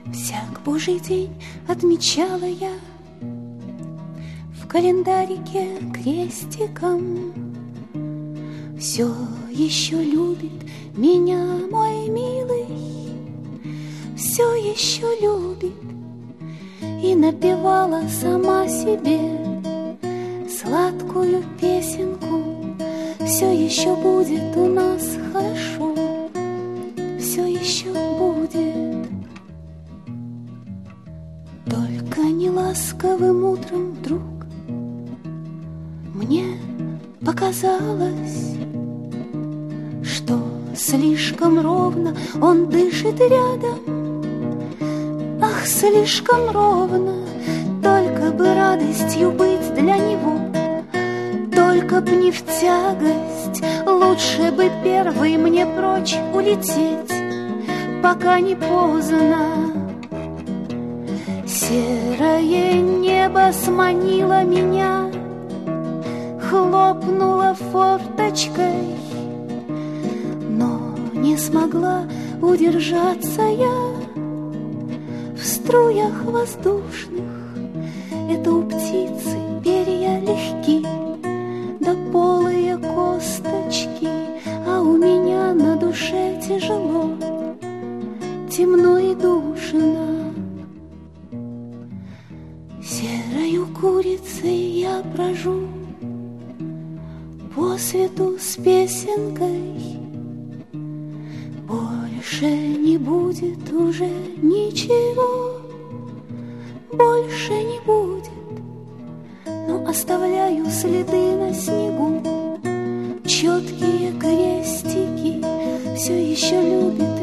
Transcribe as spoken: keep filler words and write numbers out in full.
Всяк божий день отмечала я в календарике крестиком. Все еще любит меня мой милый, все еще любит. И напевала сама себе сладкую песенку. Все еще будет у нас хорошо, все еще будет. Только не ласковым утром вдруг мне показалось, что слишком ровно он дышит рядом. Ах, слишком ровно, только бы радостью быть для него. Только б не в тягость, лучше бы первый мне прочь улететь, пока не поздно. Серое небо сманило меня, хлопнула форточкой, но не смогла удержаться я в струях воздушных. Это у птицы перья легки, да полые косточки, а у меня на душе тяжело, темно и душно. Серою курицей я брожу по свету с песенкой. Больше не будет уже ничего, больше не будет. Но оставляю следы на снегу, четкие крестики. Все еще любит